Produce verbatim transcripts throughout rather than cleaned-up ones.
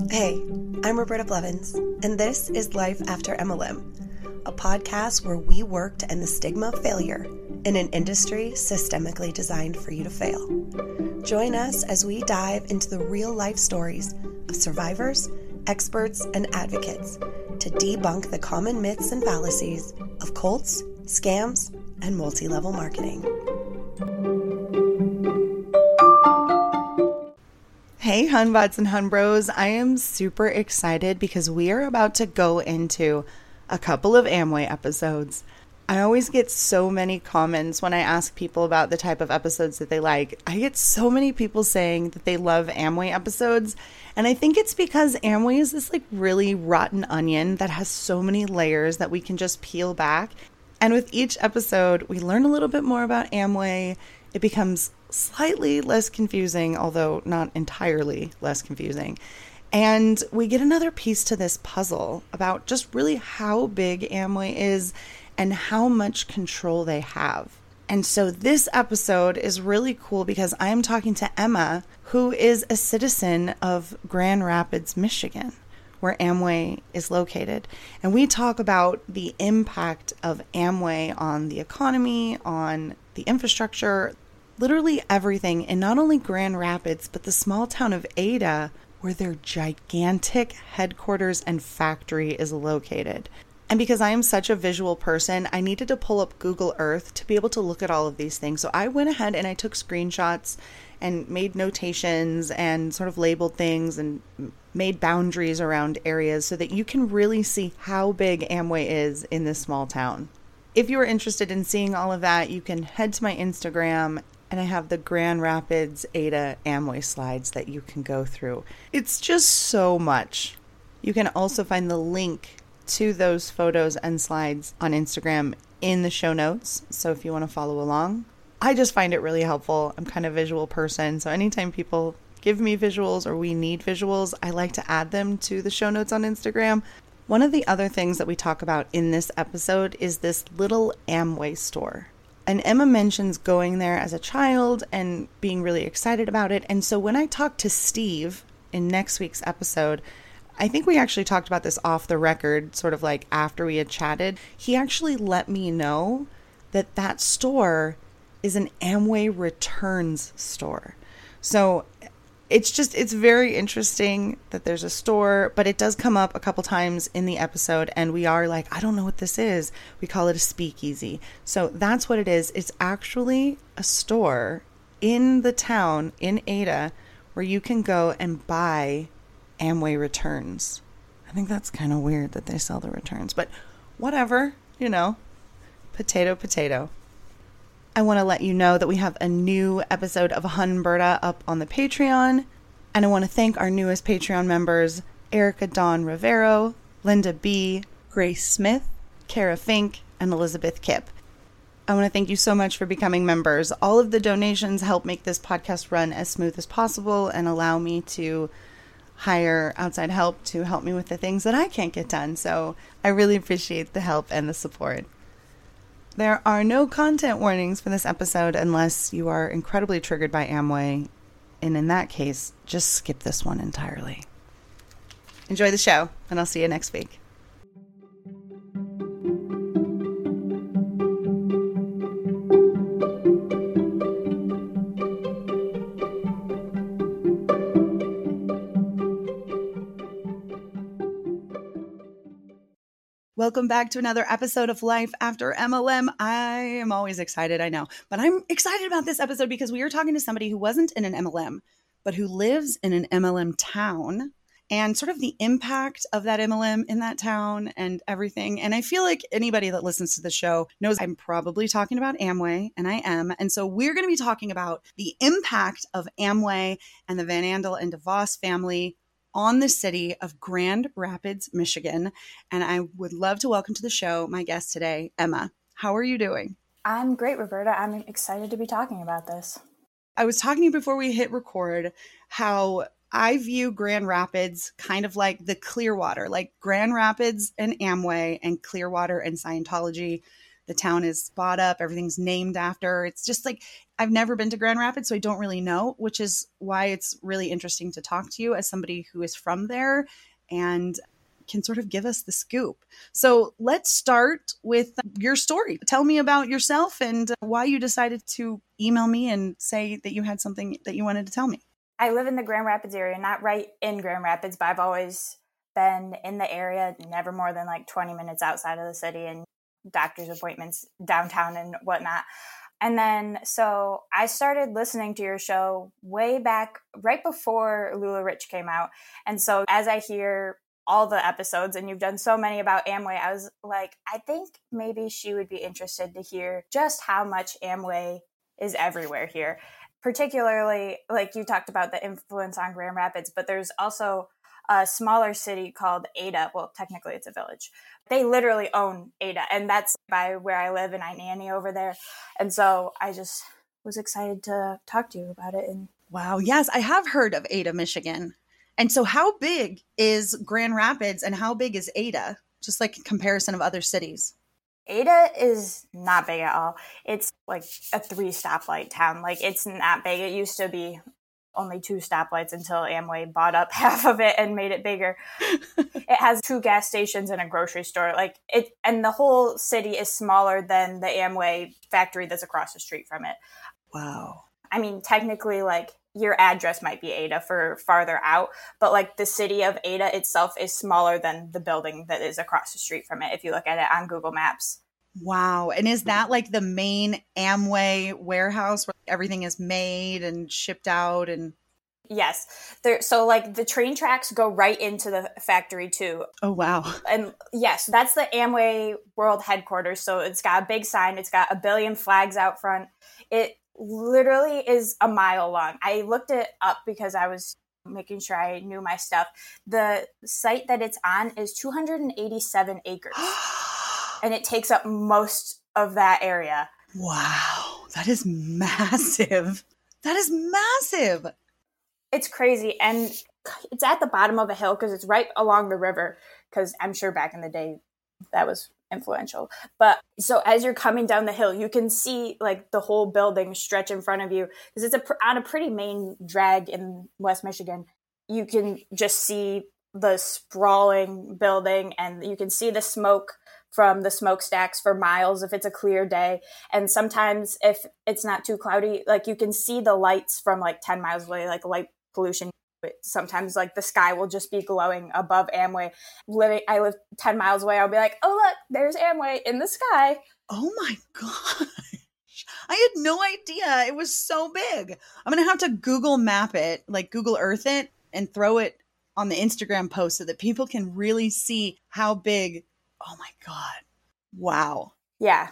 Hey, I'm Roberta Blevins, and this is Life After M L M, a podcast where we work to end the stigma of failure in an industry systemically designed for you to fail. Join us as we dive into the real-life stories of survivors, experts, and advocates to debunk the common myths and fallacies of cults, scams, and multi-level marketing. Hey, Hunbots and Hunbros, I am super excited because we are about to go into a couple of Amway episodes. I always get so many comments when I ask people about the type of episodes that they like. I get so many people saying that they love Amway episodes, and I think it's because Amway is this like really rotten onion that has so many layers that we can just peel back. And with each episode, we learn a little bit more about Amway. It becomes slightly less confusing, although not entirely less confusing. And we get another piece to this puzzle about just really how big Amway is and how much control they have. And so this episode is really cool because I am talking to Emma, who is a citizen of Grand Rapids, Michigan, where Amway is located. And we talk about the impact of Amway on the economy, on the infrastructure, literally everything in not only Grand Rapids, but the small town of Ada, where their gigantic headquarters and factory is located. And because I am such a visual person, I needed to pull up Google Earth to be able to look at all of these things. So I went ahead and I took screenshots and made notations and sort of labeled things and made boundaries around areas so that you can really see how big Amway is in this small town. If you are interested in seeing all of that, you can head to my Instagram, and I have the Grand Rapids Ada Amway slides that you can go through. It's just so much. You can also find the link to those photos and slides on Instagram in the show notes. So if you want to follow along, I just find it really helpful. I'm kind of a visual person. So anytime people give me visuals or we need visuals, I like to add them to the show notes on Instagram. One of the other things that we talk about in this episode is this little Amway store. And Emma mentions going there as a child and being really excited about it. And so when I talked to Steve in next week's episode, I think we actually talked about this off the record, sort of like after we had chatted. He actually let me know that that store is an Amway returns store. So it's just, it's very interesting that there's a store, but it does come up a couple times in the episode and we are like, I don't know what this is. We call it a speakeasy. So that's what it is. It's actually a store in the town in Ada where you can go and buy Amway returns. I think that's kind of weird that they sell the returns, but whatever, you know, potato, potato. I want to let you know that we have a new episode of Hunberta up on the Patreon, and I want to thank our newest Patreon members, Erica Dawn Rivero, Linda B., Grace Smith, Kara Fink, and Elizabeth Kipp. I want to thank you so much for becoming members. All of the donations help make this podcast run as smooth as possible and allow me to hire outside help to help me with the things that I can't get done. So I really appreciate the help and the support. There are no content warnings for this episode unless you are incredibly triggered by Amway. And in that case, just skip this one entirely. Enjoy the show, and I'll see you next week. Welcome back to another episode of Life After M L M. I am always excited, I know, but I'm excited about this episode because we are talking to somebody who wasn't in an M L M, but who lives in an M L M town and sort of the impact of that M L M in that town and everything. And I feel like anybody that listens to the show knows I'm probably talking about Amway, and I am. And so we're going to be talking about the impact of Amway and the Van Andel and DeVos family on the city of Grand Rapids, Michigan. And I would love to welcome to the show my guest today, Emma. How are you doing? I'm great, Roberta. I'm excited to be talking about this. I was talking to you before we hit record how I view Grand Rapids kind of like the Clearwater, like Grand Rapids and Amway and Clearwater and Scientology. the town is bought up, everything's named after. It's just like, I've never been to Grand Rapids, so I don't really know, which is why it's really interesting to talk to you as somebody who is from there and can sort of give us the scoop. So let's start with your story. Tell me about yourself and why you decided to email me and say that you had something that you wanted to tell me. I live in the Grand Rapids area, not right in Grand Rapids, but I've always been in the area, never more than like twenty minutes outside of the city, and doctor's appointments downtown and whatnot. And then, so I started listening to your show way back right before LuLaRich came out. And so as I hear all the episodes, and you've done so many about Amway, I was like, I think maybe she would be interested to hear just how much Amway is everywhere here. Particularly, like you talked about the influence on Grand Rapids, but there's also a smaller city called Ada. Well, technically it's a village. They literally own Ada, and that's by where I live, and I nanny over there. And so I just was excited to talk to you about it. And wow, yes, I have heard of Ada, Michigan. And so how big is Grand Rapids and how big is Ada? Just like a comparison of other cities. Ada is not big at all. It's like a three stoplight town. Like, it's not big. It used to be only two stoplights until Amway bought up half of it and made it bigger. It has two gas stations and a grocery store. Like it, and the whole city is smaller than the Amway factory that's across the street from it. Wow. I mean, technically, like, your address might be Ada for farther out, but like the city of Ada itself is smaller than the building that is across the street from it, if you look at it on Google Maps. Wow. And is that like the main Amway warehouse where everything is made and shipped out? And yes. There, so like the train tracks go right into the factory too. Oh, wow. And yes, that's the Amway World headquarters. So it's got a big sign. It's got a billion flags out front. It literally is a mile long. I looked it up because I was making sure I knew my stuff. The site that it's on is two hundred eighty-seven acres. And it takes up most of that area. Wow. That is massive. That is massive. It's crazy. And it's at the bottom of a hill because it's right along the river. Because I'm sure back in the day that was influential. But so as you're coming down the hill, you can see like the whole building stretch in front of you. Because it's a, on a pretty main drag in West Michigan. You can just see the sprawling building and you can see the smoke from the smokestacks for miles if it's a clear day. And sometimes if it's not too cloudy, like you can see the lights from like ten miles away, like light pollution. Sometimes like the sky will just be glowing above Amway. Living, I live ten miles away. I'll be like, oh, look, there's Amway in the sky. Oh my gosh. I had no idea it was so big. I'm going to have to Google map it, like Google Earth it, and throw it on the Instagram post so that people can really see how big. Oh my God. Wow. Yeah.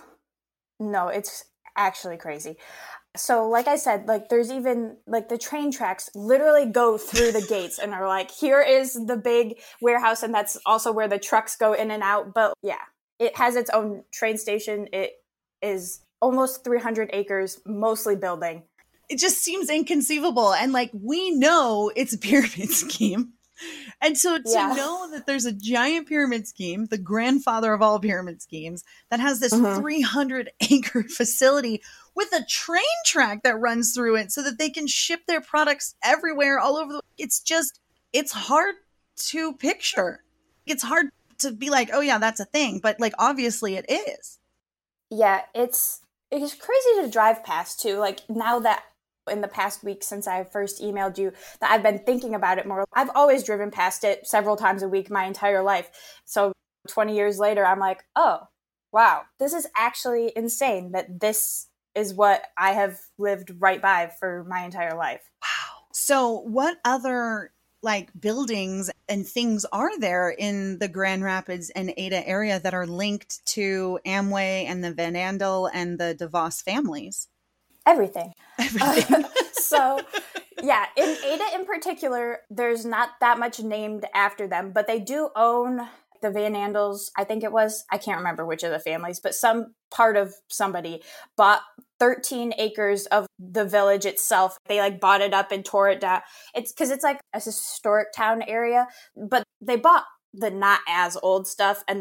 No, it's actually crazy. So like I said, like there's even like the train tracks literally go through the gates and are like, here is the big warehouse. And that's also where the trucks go in and out. But yeah, it has its own train station. It is almost three hundred acres, mostly building. It just seems inconceivable. And like, we know it's a pyramid scheme. And so to yeah. know that there's a giant pyramid scheme, the grandfather of all pyramid schemes, that has this mm-hmm. three hundred acre facility with a train track that runs through it so that they can ship their products everywhere, all over the, it's just, it's hard to picture. It's hard to be like, oh yeah, that's a thing. But like, obviously it is. Yeah, it's, it's crazy to drive past too. Like now that in the past week since I first emailed you that I've been thinking about it more. I've always driven past it several times a week my entire life. So twenty years later, I'm like, oh, wow, this is actually insane that this is what I have lived right by for my entire life. Wow. So what other like buildings and things are there in the Grand Rapids and Ada area that are linked to Amway and the Van Andel and the DeVos families? Everything. Everything. Uh, so, yeah, in Ada in particular, there's not that much named after them, but they do own the Van Andels. I think it was, I can't remember which of the families, but some part of somebody bought thirteen acres of the village itself. They like bought it up and tore it down. It's because it's like a historic town area, but they bought the not as old stuff and then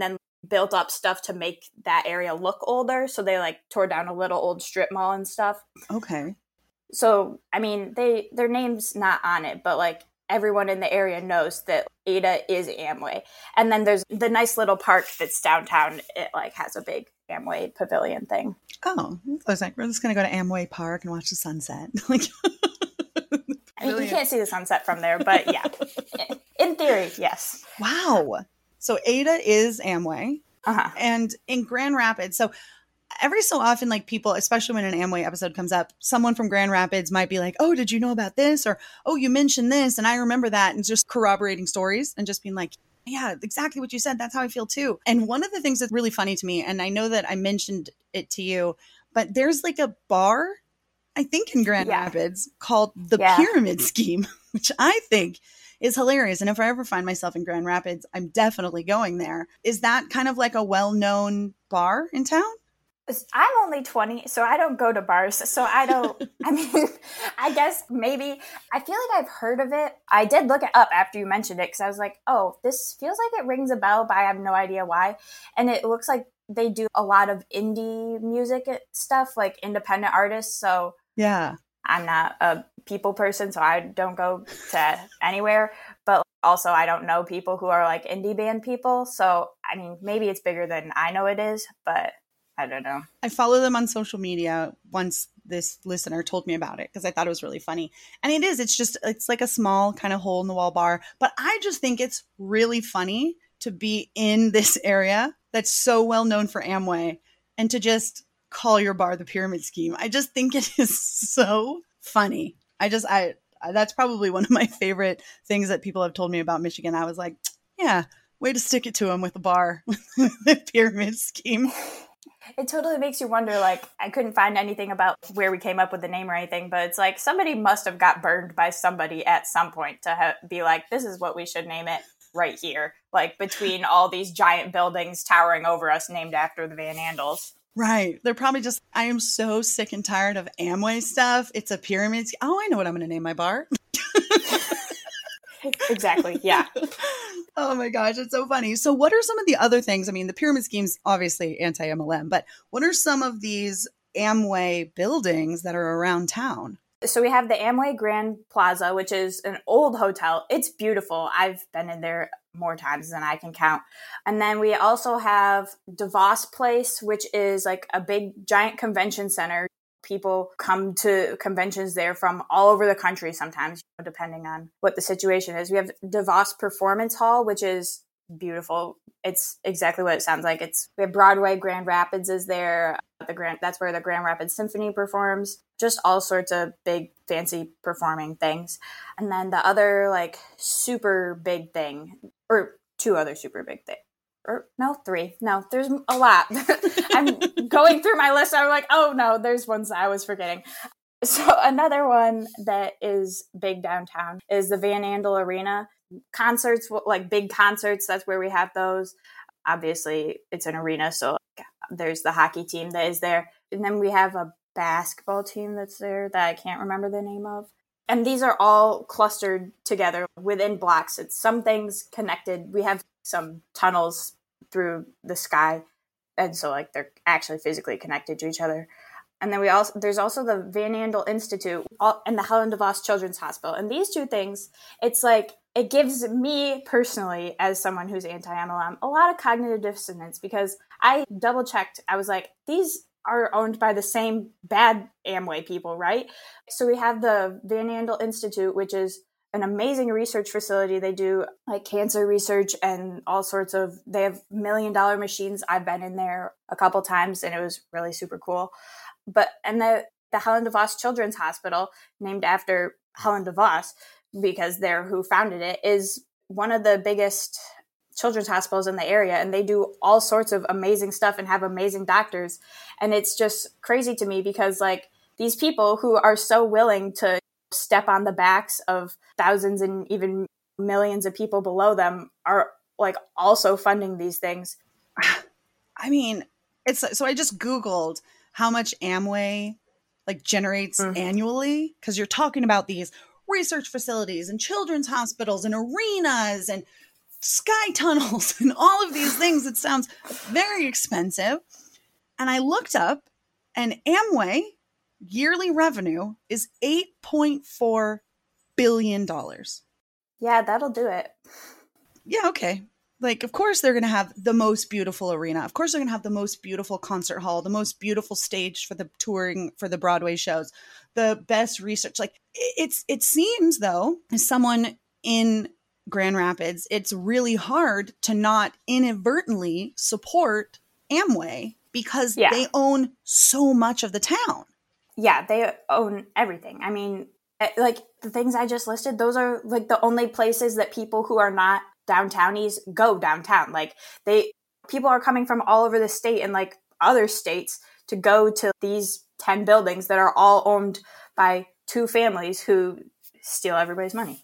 built up stuff to make that area look older. So they like tore down a little old strip mall and stuff. Okay. So, I mean, they their name's not on it, but like everyone in the area knows that Ada is Amway. And then there's the nice little park that's downtown. It like has a big Amway pavilion thing. Oh, I was like, we're just going to go to Amway Park and watch the sunset. Like, I mean, you can't see the sunset from there, but yeah, in theory, yes. Wow. So Ada is Amway. Uh-huh. And in Grand Rapids, so every so often, like people, especially when an Amway episode comes up, someone from Grand Rapids might be like, oh, did you know about this? Or, oh, you mentioned this and I remember that. And just corroborating stories and just being like, yeah, exactly what you said. That's how I feel too. And one of the things that's really funny to me, and I know that I mentioned it to you, but there's like a bar, I think in Grand yeah. Rapids, called the yeah. Pyramid Scheme, which I think is hilarious. And if I ever find myself in Grand Rapids, I'm definitely going there. Is that kind of like a well-known bar in town? I'm only twenty, so I don't go to bars. So I don't, I mean, I guess maybe, I feel like I've heard of it. I did look it up after you mentioned it because I was like, oh, this feels like it rings a bell, but I have no idea why. And it looks like they do a lot of indie music stuff, like independent artists. So yeah, I'm not a people person, so I don't go to anywhere. But also, I don't know people who are like indie band people. So, I mean, maybe it's bigger than I know it is, but I don't know. I follow them on social media once this listener told me about it because I thought it was really funny. And it is, it's just, it's like a small kind of hole in the wall bar. But I just think it's really funny to be in this area that's so well known for Amway and to just call your bar the Pyramid Scheme. I just think it is so funny. I just, I, that's probably one of my favorite things that people have told me about Michigan. I was like, yeah, way to stick it to them with the bar, the Pyramid Scheme. It totally makes you wonder, like, I couldn't find anything about where we came up with the name or anything, but it's like somebody must have got burned by somebody at some point to ha- be like, this is what we should name it right here. Like, between all these giant buildings towering over us named after the Van Andels. Right. They're probably just, I am so sick and tired of Amway stuff. It's a pyramid. Oh, I know what I'm going to name my bar. Exactly. Yeah. Oh my gosh, it's so funny. So what are some of the other things? I mean, the Pyramid Scheme's obviously anti-M L M, but what are some of these Amway buildings that are around town? So we have the Amway Grand Plaza, which is an old hotel. It's beautiful. I've been in there more times than I can count. And then we also have DeVos Place, which is like a big giant convention center. People come to conventions there from all over the country sometimes, depending on what the situation is. We have DeVos Performance Hall, which is beautiful. It's exactly what it sounds like. It's we have Broadway, Grand Rapids is there. The Grand that's where the Grand Rapids Symphony performs. Just all sorts of big, fancy performing things. And then the other like super big thing, or two other super big things. Or no, three. No, there's a lot. I'm going through my list. I'm like, oh no, there's ones I was forgetting. So another one that is big downtown is the Van Andel Arena. Concerts, like big concerts, that's where we have those. Obviously, it's an arena, so there's the hockey team that is there. And then we have a basketball team that's there that I can't remember the name of. And these are all clustered together within blocks. It's some things connected. We have some tunnels through the sky, and so like they're actually physically connected to each other. And then we also there's also the Van Andel Institute and the Helen DeVos Children's Hospital. And these two things, it's like it gives me personally, as someone who's anti-M L M, a lot of cognitive dissonance because I double checked. I was like, these are owned by the same bad Amway people, right? So we have the Van Andel Institute, which is an amazing research facility. They do like cancer research and all sorts of, they have million dollar machines. I've been in there a couple times and it was really super cool. But, and the, the Helen DeVos Children's Hospital, named after Helen DeVos, because they're who founded it, is one of the biggest children's hospitals in the area. And they do all sorts of amazing stuff and have amazing doctors. And it's just crazy to me because like these people who are so willing to step on the backs of thousands and even millions of people below them are like also funding these things. I mean, it's so I just Googled how much Amway like generates mm-hmm. annually, because you're talking about these research facilities and children's hospitals and arenas and sky tunnels and all of these things. It sounds very expensive. And I looked up, and Amway yearly revenue is eight point four billion dollars. Yeah, that'll do it. Yeah, okay. Like, of course they're going to have the most beautiful arena. Of course they're going to have the most beautiful concert hall, the most beautiful stage for the touring, for the Broadway shows, the best research. Like, it's it seems, though, as someone in Grand Rapids, it's really hard to not inadvertently support Amway because Yeah. they own so much of the town. Yeah, they own everything. I mean, like the things I just listed, those are like the only places that people who are not downtownies go downtown. Like they, people are coming from all over the state and like other states to go to these ten buildings that are all owned by two families who steal everybody's money.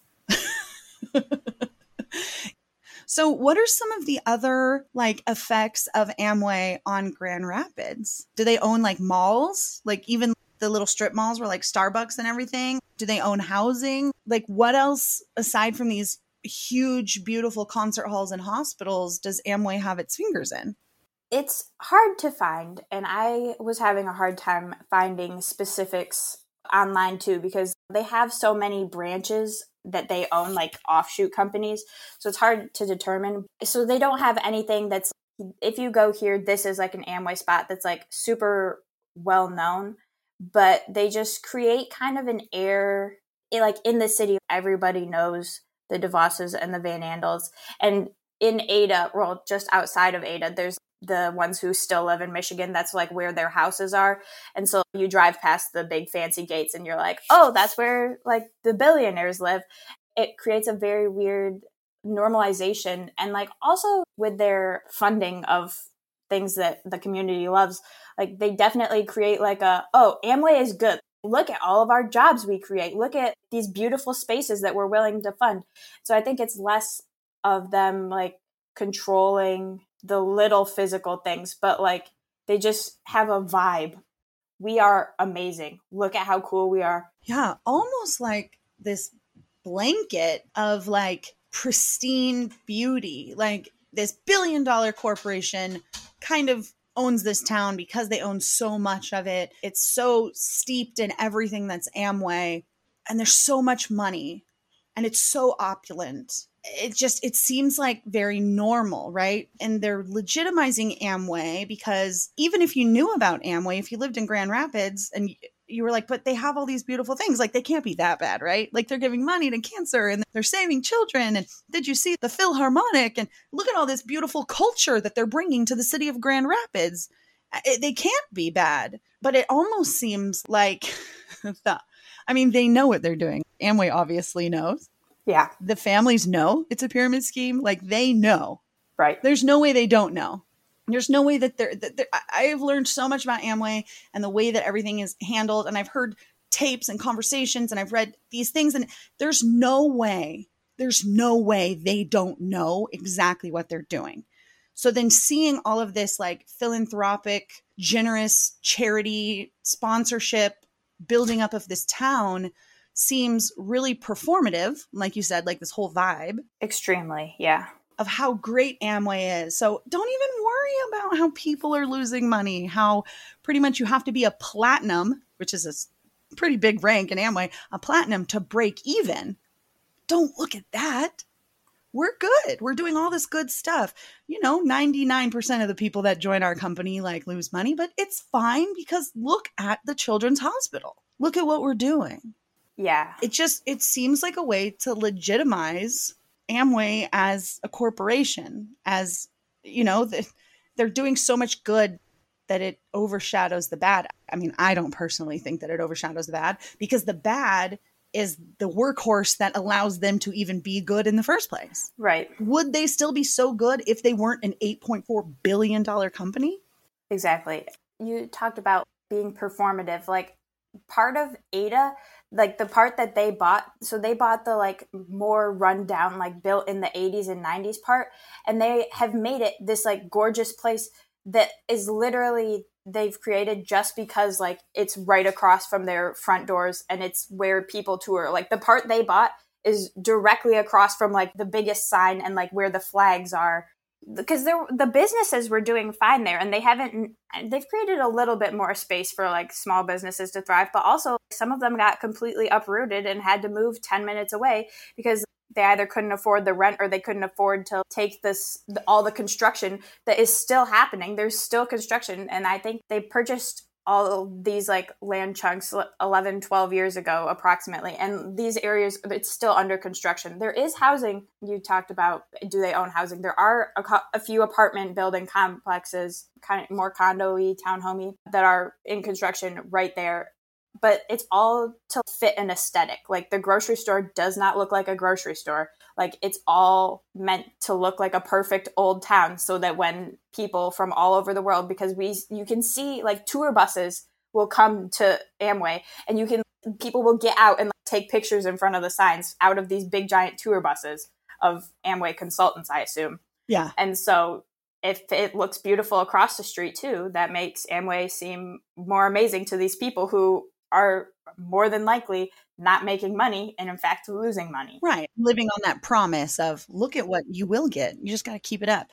So what are some of the other like effects of Amway on Grand Rapids? Do they own like malls? Like even the little strip malls were like Starbucks and everything? Do they own housing? Like what else aside from these huge, beautiful concert halls and hospitals does Amway have its fingers in? It's hard to find. And I was having a hard time finding specifics online too, because they have so many branches that they own, like offshoot companies. So it's hard to determine. So they don't have anything that's, if you go here, this is like an Amway spot that's like super well known, but they just create kind of an air, like in the city, everybody knows the DeVosses and the Van Andels. And in Ada, well, just outside of Ada, there's the ones who still live in Michigan. That's like where their houses are. And so you drive past the big fancy gates and you're like, oh, that's where like the billionaires live. It creates a very weird normalization. And like also with their funding of things that the community loves, like they definitely create like a, oh, Amway is good. Look at all of our jobs we create. Look at these beautiful spaces that we're willing to fund. So I think it's less of them like controlling the little physical things, but like they just have a vibe. We are amazing. Look at how cool we are. Yeah, almost like this blanket of like pristine beauty. Like this billion dollar corporation kind of owns this town because they own so much of it. It's so steeped in everything that's Amway, and there's so much money, and it's so opulent. It just, it seems like very normal, right? And they're legitimizing Amway because even if you knew about Amway, if you lived in Grand Rapids and you were like, but they have all these beautiful things, like they can't be that bad, right? Like they're giving money to cancer and they're saving children. And did you see the Philharmonic? And look at all this beautiful culture that they're bringing to the city of Grand Rapids. It, they can't be bad, but it almost seems like, the, I mean, they know what they're doing. Amway obviously knows. Yeah. The families know it's a pyramid scheme. Like they know. Right. There's no way they don't know. There's no way that they're, that they're, I have learned so much about Amway and the way that everything is handled. And I've heard tapes and conversations and I've read these things, and there's no way, there's no way they don't know exactly what they're doing. So then seeing all of this like philanthropic, generous charity sponsorship, building up of this town seems really performative. Like you said, like this whole vibe. Extremely. Yeah. Of how great Amway is. So don't even worry about how people are losing money, how pretty much you have to be a platinum, which is a pretty big rank in Amway, a platinum to break even. Don't look at that. We're good. We're doing all this good stuff. You know, ninety-nine percent of the people that join our company like lose money, but it's fine because look at the Children's Hospital. Look at what we're doing. Yeah. It just, it seems like a way to legitimize Amway as a corporation, as, you know, the, they're doing so much good that it overshadows the bad. I mean, I don't personally think that it overshadows the bad because the bad is the workhorse that allows them to even be good in the first place. Right. Would they still be so good if they weren't an eight point four billion dollars company? Exactly. You talked about being performative. Like part of Ada, like the part that they bought, so they bought the like more rundown, like built in the eighties and nineties part, and they have made it this like gorgeous place that is literally they've created just because like it's right across from their front doors and it's where people tour. Like the part they bought is directly across from like the biggest sign and like where the flags are. Because the businesses were doing fine there, and they haven't, they've created a little bit more space for like small businesses to thrive, but also some of them got completely uprooted and had to move ten minutes away because they either couldn't afford the rent or they couldn't afford to take this, all the construction that is still happening. There's still construction. And I think they purchased all of these like land chunks eleven, twelve years ago, approximately. And these areas, it's still under construction. There is housing. You talked about, do they own housing? There are a, a few apartment building complexes, kind of more condo-y, townhomey, that are in construction right there. But it's all to fit an aesthetic. Like the grocery store does not look like a grocery store. Like it's all meant to look like a perfect old town so that when people from all over the world, because we, you can see like tour buses will come to Amway and you can, people will get out and like, take pictures in front of the signs out of these big giant tour buses of Amway consultants, I assume. Yeah. And so if it looks beautiful across the street too, that makes Amway seem more amazing to these people who are more than likely not making money and in fact losing money. Right. Living on that promise of look at what you will get. You just got to keep it up.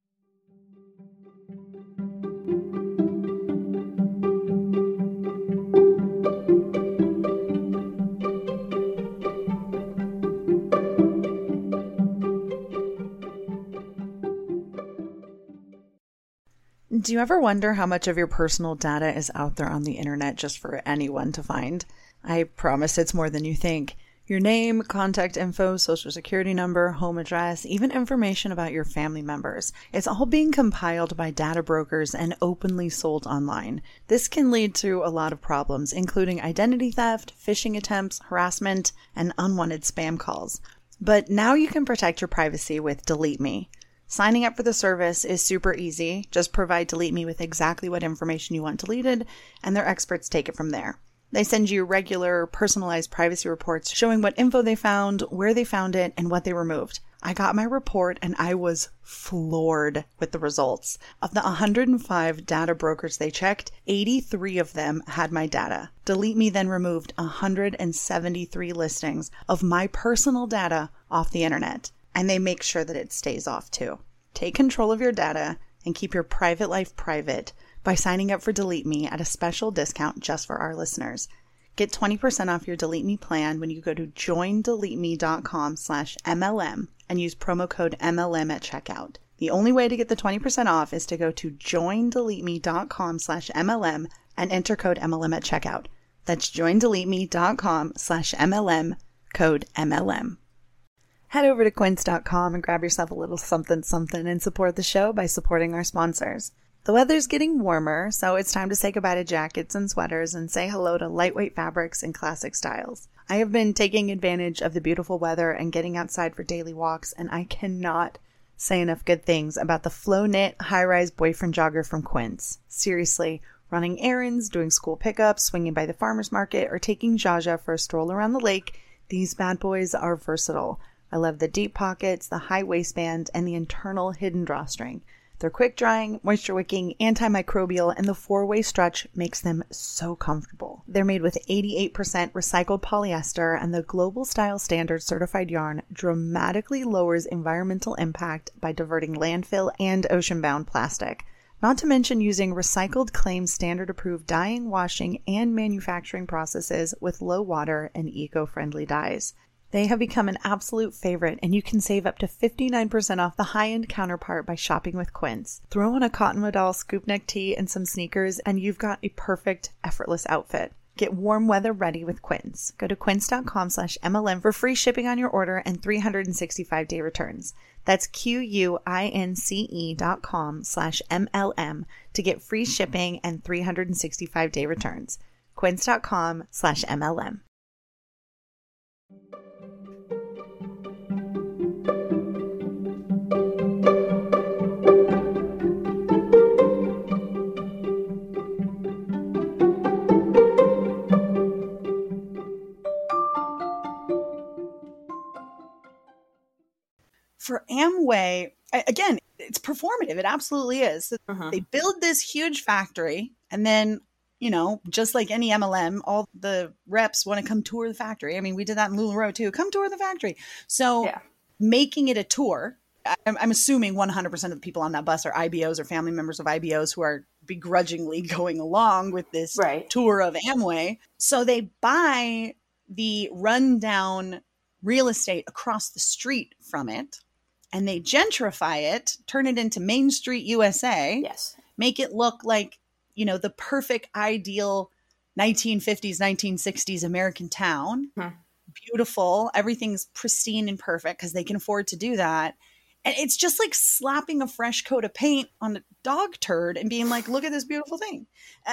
Do you ever wonder how much of your personal data is out there on the internet just for anyone to find? I promise it's more than you think. Your name, contact info, social security number, home address, even information about your family members. It's all being compiled by data brokers and openly sold online. This can lead to a lot of problems, including identity theft, phishing attempts, harassment, and unwanted spam calls. But now you can protect your privacy with Delete Me. Signing up for the service is super easy. Just provide Delete Me with exactly what information you want deleted, and their experts take it from there. They send you regular, personalized privacy reports showing what info they found, where they found it, and what they removed. I got my report and I was floored with the results. Of the one hundred five data brokers they checked, eighty-three of them had my data. Delete Me then removed one hundred seventy-three listings of my personal data off the internet. And they make sure that it stays off too. Take control of your data and keep your private life private by signing up for Delete Me at a special discount just for our listeners. Get twenty percent off your Delete Me plan when you go to joindeleteme.com slash MLM and use promo code M L M at checkout. The only way to get the twenty percent off is to go to joindeleteme.com slash MLM and enter code M L M at checkout. That's joindeleteme.com slash MLM, code M L M. Head over to quince dot com and grab yourself a little something something and support the show by supporting our sponsors. The weather's getting warmer, so it's time to say goodbye to jackets and sweaters and say hello to lightweight fabrics and classic styles. I have been taking advantage of the beautiful weather and getting outside for daily walks, and I cannot say enough good things about the Flow Knit high-rise boyfriend jogger from Quince. Seriously, running errands, doing school pickups, swinging by the farmer's market, or taking Jaja for a stroll around the lake, these bad boys are versatile. I love the deep pockets, the high waistband, and the internal hidden drawstring. They're quick drying, moisture wicking, antimicrobial, and the four-way stretch makes them so comfortable. They're made with eighty-eight percent recycled polyester, and the Global Style Standard certified yarn dramatically lowers environmental impact by diverting landfill and ocean-bound plastic. Not to mention using recycled claim standard approved dyeing, washing, and manufacturing processes with low water and eco-friendly dyes. They have become an absolute favorite, and you can save up to fifty-nine percent off the high-end counterpart by shopping with Quince. Throw on a cotton modal scoop neck tee and some sneakers, and you've got a perfect, effortless outfit. Get warm weather ready with Quince. Go to quince.com slash MLM for free shipping on your order and three hundred sixty-five day returns. That's Q-U-I-N-C-E dot com slash M-L-M to get free shipping and three hundred sixty-five day returns. Quince.com slash M-L-M. For Amway, again, it's performative. It absolutely is. Uh-huh. They build this huge factory, and then you know, just like any M L M, all the reps want to come tour the factory. I mean, we did that in LuLaRoe too. Come tour the factory. So Yeah. making it a tour, I'm, I'm assuming one hundred percent of the people on that bus are I B Os or family members of I B Os who are begrudgingly going along with this Right. tour of Amway. So they buy the rundown real estate across the street from it, and they gentrify it, turn it into Main Street U S A. Yes. Make it look like, you know, the perfect ideal nineteen fifties, nineteen sixties American town. Hmm. Beautiful. Everything's pristine and perfect because they can afford to do that. And it's just like slapping a fresh coat of paint on a dog turd and being like, look at this beautiful thing.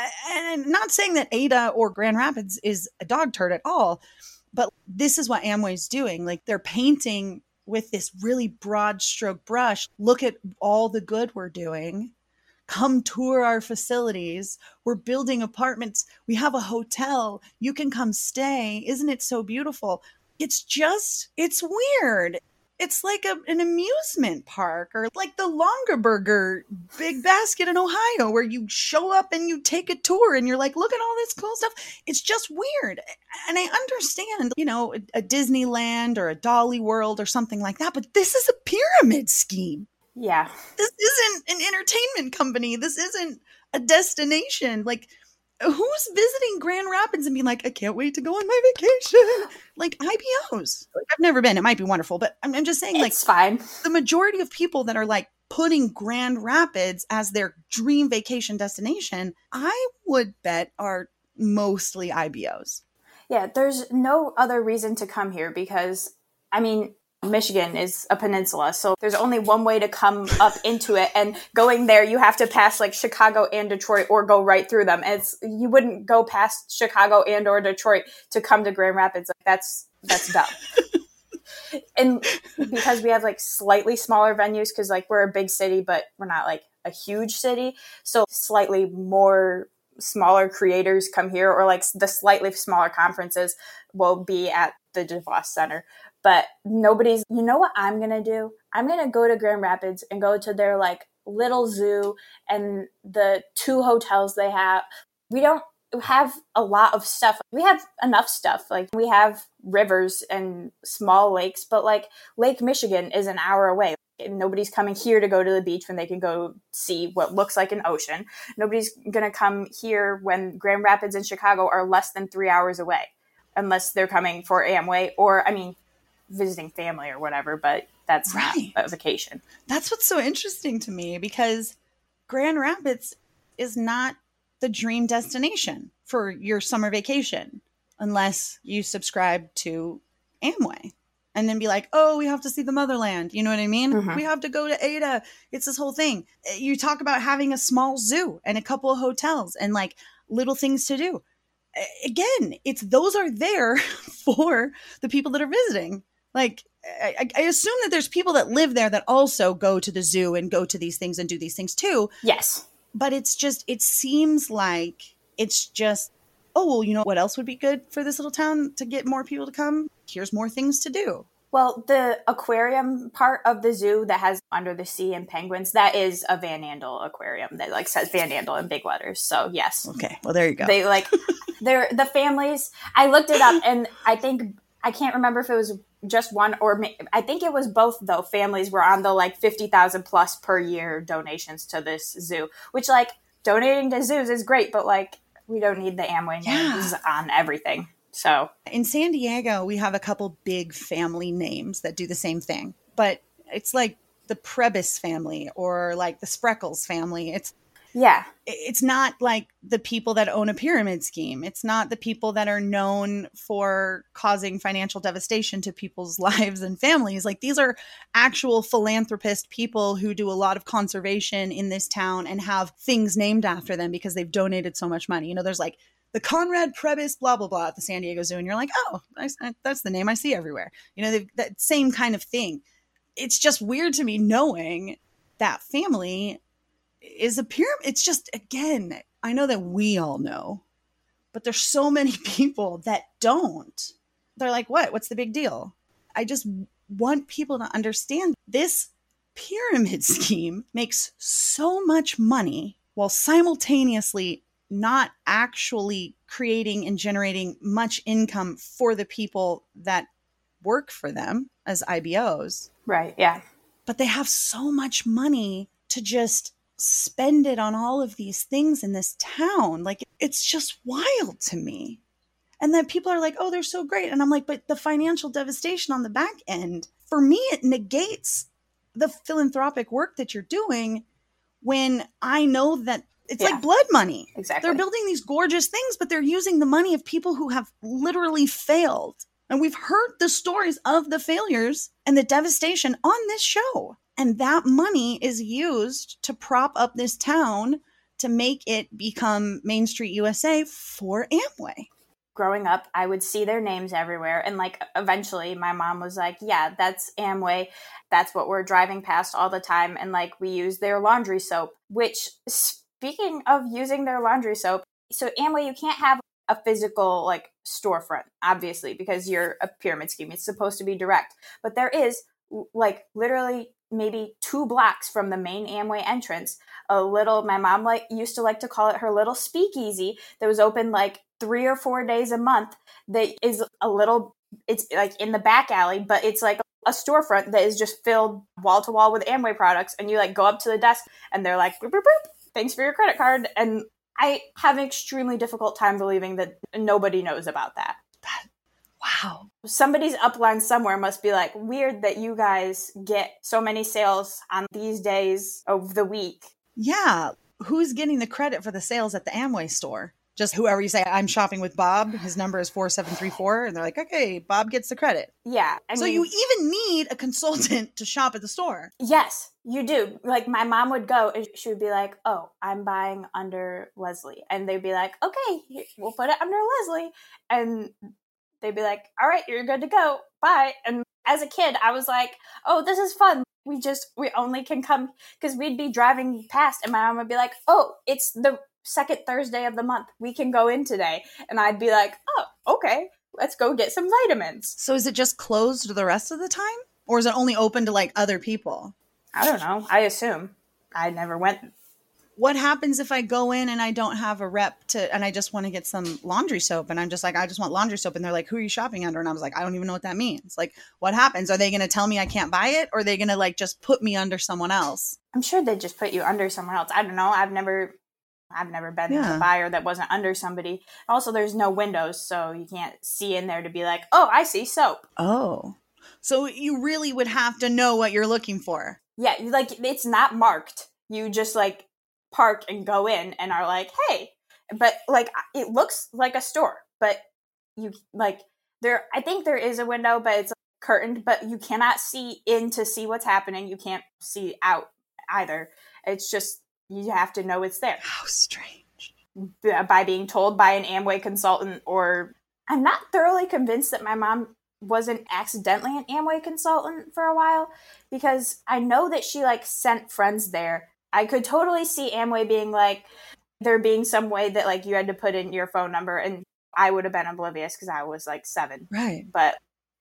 And not saying that Ada or Grand Rapids is a dog turd at all, but this is what Amway's doing. Like, they're painting with this really broad stroke brush. Look at all the good we're doing. Come tour our facilities. We're building apartments. We have a hotel. You can come stay. Isn't it so beautiful? It's just, it's weird. It's like a, an amusement park, or like the Longaberger Big Basket in Ohio, where you show up and you take a tour and you're like, look at all this cool stuff. It's just weird. And I understand, you know, a, a Disneyland or a Dolly World or something like that, but this is a pyramid scheme. Yeah. This isn't an entertainment company. This isn't a destination. Like, who's visiting Grand Rapids and being like, I can't wait to go on my vacation? Like, I B Os. Like, I've never been. It might be wonderful, but I'm, I'm just saying, like, It's fine. The majority of people that are like putting Grand Rapids as their dream vacation destination, I would bet are mostly I B Os. Yeah, there's no other reason to come here because, I mean, Michigan is a peninsula, so there's only one way to come up into it, and going there you have to pass like Chicago and Detroit or go right through them. And it's, you wouldn't go past Chicago and or Detroit to come to Grand Rapids. Like, that's that's dumb. And because we have like slightly smaller venues, because like we're a big city but we're not like a huge city, so slightly more smaller creators come here, or like the slightly smaller conferences will be at the DeVos Center. But nobody's, you know what I'm going to do? I'm going to go to Grand Rapids and go to their like little zoo and the two hotels they have. We don't have a lot of stuff. We have enough stuff. Like, we have rivers and small lakes, but like Lake Michigan is an hour away. Nobody's coming here to go to the beach when they can go see what looks like an ocean. Nobody's going to come here when Grand Rapids and Chicago are less than three hours away, unless they're coming for Amway or, I mean, visiting family or whatever, but that's right. Not a vacation. That's what's so interesting to me, because Grand Rapids is not the dream destination for your summer vacation unless you subscribe to Amway and then be like, oh, we have to see the motherland. You know what I mean? Mm-hmm. We have to go to Ada. It's this whole thing. You talk about having a small zoo and a couple of hotels and like little things to do. Again, it's those are there for the people that are visiting. Like, I, I assume that there's people that live there that also go to the zoo and go to these things and do these things too. Yes. But it's just, it seems like it's just, oh, well, you know what else would be good for this little town to get more people to come? Here's more things to do. Well, the aquarium part of the zoo that has under the sea and penguins, that is a Van Andel aquarium that like says Van Andel in big letters. So yes. Okay. Well, there you go. They like, they're the families. I looked it up and I think, I can't remember if it was just one or I think it was both though. Families were on the like fifty thousand plus per year donations to this zoo, which like donating to zoos is great, but like we don't need the Amway names yeah. on everything. So in San Diego, we have a couple big family names that do the same thing, but it's like the Prebis family or like the Spreckles family. It's Yeah. It's not like the people that own a pyramid scheme. It's not the people that are known for causing financial devastation to people's lives and families. Like, these are actual philanthropist people who do a lot of conservation in this town and have things named after them because they've donated so much money. You know, there's like the Conrad Prebis blah, blah, blah at the San Diego Zoo. And you're like, oh, that's the name I see everywhere. You know, that same kind of thing. It's just weird to me knowing that family is a pyramid. It's just, again, I know that we all know, but there's so many people that don't. They're like, what? What's the big deal? I just want people to understand this pyramid scheme makes so much money while simultaneously not actually creating and generating much income for the people that work for them as I B Os. Right. Yeah. But they have so much money to just spend it on all of these things in this town. Like, it's just wild to me. And then people are like, oh, they're so great. And I'm like, but the financial devastation on the back end, for me, it negates the philanthropic work that you're doing when I know that it's Yeah. like blood money. Exactly. They're building these gorgeous things, but they're using the money of people who have literally failed. And we've heard the stories of the failures and the devastation on this show. And that money is used to prop up this town to make it become Main Street U S A for Amway. Growing up, I would see their names everywhere. And like eventually my mom was like, yeah, that's Amway. That's what we're driving past all the time. And like we use their laundry soap, which speaking of using their laundry soap, so Amway, you can't have a physical like storefront, obviously, because you're a pyramid scheme. It's supposed to be direct. But there is like literally maybe two blocks from the main Amway entrance, a little, my mom like used to like to call it her little speakeasy that was open like three or four days a month. That is a little, it's like in the back alley, but it's like a storefront that is just filled wall to wall with Amway products. And you like go up to the desk and they're like, boop, boop, boop, thanks for your credit card. And I have an extremely difficult time believing that nobody knows about that. Wow. Somebody's upline somewhere must be like, weird that you guys get so many sales on these days of the week. Yeah. Who's getting the credit for the sales at the Amway store? Just whoever you say, I'm shopping with Bob. His number is four seven three four. And they're like, okay, Bob gets the credit. Yeah. I so mean, you even need a consultant to shop at the store. Yes, you do. Like my mom would go and she would be like, oh, I'm buying under Leslie. And they'd be like, okay, we'll put it under Leslie. And they'd be like, all right, you're good to go. Bye. And as a kid, I was like, oh, this is fun. We just, we only can come because we'd be driving past and my mom would be like, oh, it's the second Thursday of the month. We can go in today. And I'd be like, oh, okay, let's go get some vitamins. So is it just closed the rest of the time? Or is it only open to like other people? I don't know. I assume. I never went. What happens if I go in and I don't have a rep to, and I just want to get some laundry soap and I'm just like, I just want laundry soap. And they're like, who are you shopping under? And I was like, I don't even know what that means. Like, what happens? Are they going to tell me I can't buy it? Or are they going to like just put me under someone else? I'm sure they just put you under someone else. I don't know. I've never, I've never been Yeah. a buyer that wasn't under somebody. Also, there's no windows, so you can't see in there to be like, oh, I see soap. Oh, so you really would have to know what you're looking for. Yeah, like it's not marked. You just like park and go in and are like, hey, but like it looks like a store, but you like there, I think there is a window, but it's curtained, but you cannot see in to see what's happening. You can't see out either. It's just, you have to know it's there. How strange. By being told by an Amway consultant, or I'm not thoroughly convinced that my mom wasn't accidentally an Amway consultant for a while, because I know that she like sent friends there. I could totally see Amway being like, there being some way that like you had to put in your phone number, and I would have been oblivious because I was like seven. Right. But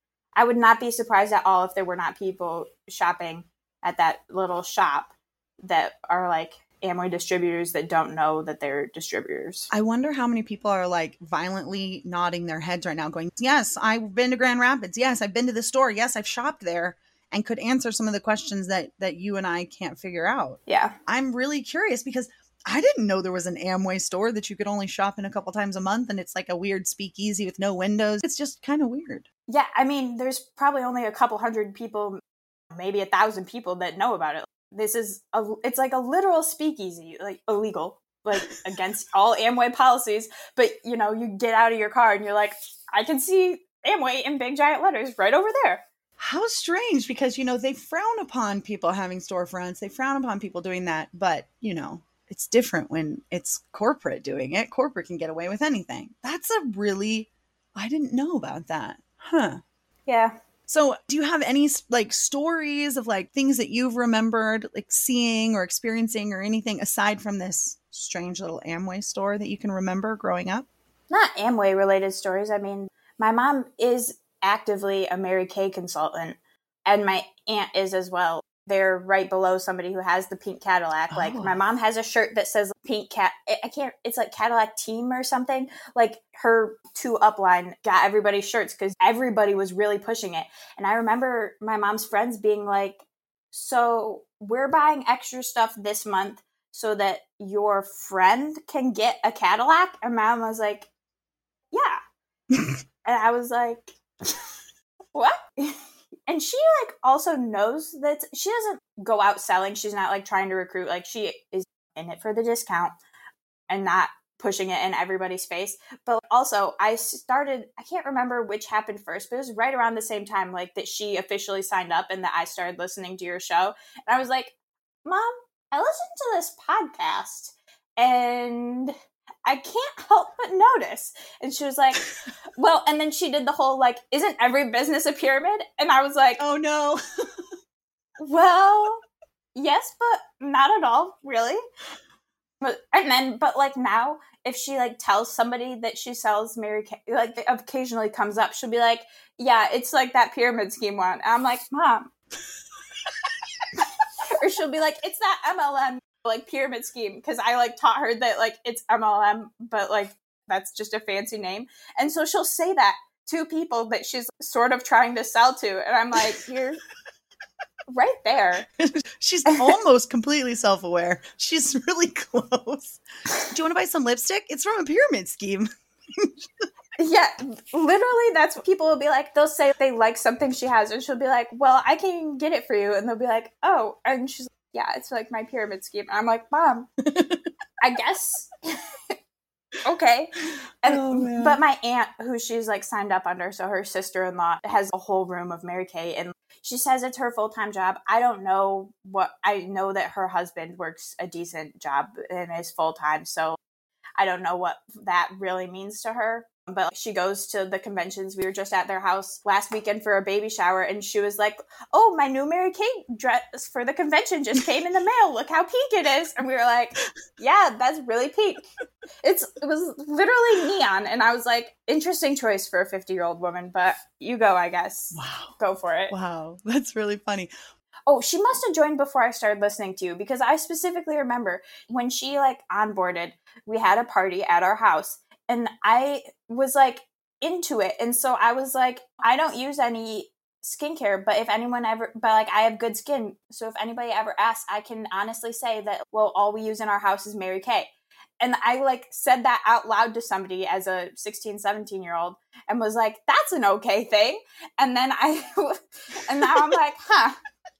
I would not be surprised at all if there were not people shopping at that little shop that are like Amway distributors that don't know that they're distributors. I wonder how many people are like violently nodding their heads right now going, yes, I've been to Grand Rapids. Yes, I've been to the store. Yes, I've shopped there, and could answer some of the questions that, that you and I can't figure out. Yeah. I'm really curious because I didn't know there was an Amway store that you could only shop in a couple times a month. And it's like a weird speakeasy with no windows. It's just kind of weird. Yeah. I mean, there's probably only a couple hundred people, maybe a thousand people that know about it. This is a, it's like a literal speakeasy, like illegal, like against all Amway policies. But, you know, you get out of your car and you're like, I can see Amway in big giant letters right over there. How strange, because, you know, they frown upon people having storefronts. They frown upon people doing that. But, you know, it's different when it's corporate doing it. Corporate can get away with anything. That's a really, I didn't know about that. Huh. Yeah. So do you have any like stories of like things that you've remembered like seeing or experiencing or anything aside from this strange little Amway store that you can remember growing up? Not Amway related stories. I mean, my mom is actively a Mary Kay consultant, and my aunt is as well. they're right below somebody who has the pink Cadillac. Like Oh. my mom has a shirt that says pink cat. I can't, it's like Cadillac team or something. Like her two upline got everybody's shirts because everybody was really pushing it. And I remember my mom's friends being like, so we're buying extra stuff this month so that your friend can get a Cadillac. And my mom was like, yeah. And I was like, what? And she like also knows that she doesn't go out selling. She's not like trying to recruit. Like she is in it for the discount and not pushing it in everybody's face. But also I started, I can't remember which happened first, but it was right around the same time like that she officially signed up and that I started listening to your show. And I was like, Mom, I listened to this podcast and I can't help but notice. And she was like, well, and then she did the whole like, isn't every business a pyramid? And I was like, Oh no. well, yes, but not at all, really. But, and then, but like now, if she like tells somebody that she sells Mary Kay, like it occasionally comes up, she'll be like, yeah, it's like that pyramid scheme one. And I'm like, Mom. Or she'll be like, it's that M L M like pyramid scheme, because I like taught her that like it's M L M, but like that's just a fancy name. And so she'll say that to people that she's sort of trying to sell to, and I'm like, you're right there. She's almost completely self-aware. She's really close. Do you want to buy some lipstick? It's from a pyramid scheme. Yeah, literally that's what people will be like. They'll say they like something she has, and she'll be like, well, I can get it for you. And they'll be like, oh, and she's like, yeah, it's like my pyramid scheme. And I'm like, Mom, I guess. Okay. And Oh, but my aunt, who she's like signed up under, so her sister-in-law has a whole room of Mary Kay, and she says it's her full-time job. I don't know what, I know that her husband works a decent job and is full-time, so I don't know what that really means to her. But she goes to the conventions. We were just at their house last weekend for a baby shower, and she was like, oh, my new Mary Kay dress for the convention just came in the mail. Look how pink it is. And we were like, yeah, that's really pink. It's It was literally neon. And I was like, interesting choice for a fifty-year-old woman, but you go, I guess. wow. Go for it. Wow. That's really funny. Oh, she must have joined before I started listening to you, because I specifically remember when she like onboarded, we had a party at our house. And I was like into it. And so I was like, I don't use any skincare, but if anyone ever, but like I have good skin. So if anybody ever asks, I can honestly say that, well, all we use in our house is Mary Kay. And I like said that out loud to somebody as a sixteen, seventeen year old and was like, that's an okay thing. And then I, and now I'm like, huh.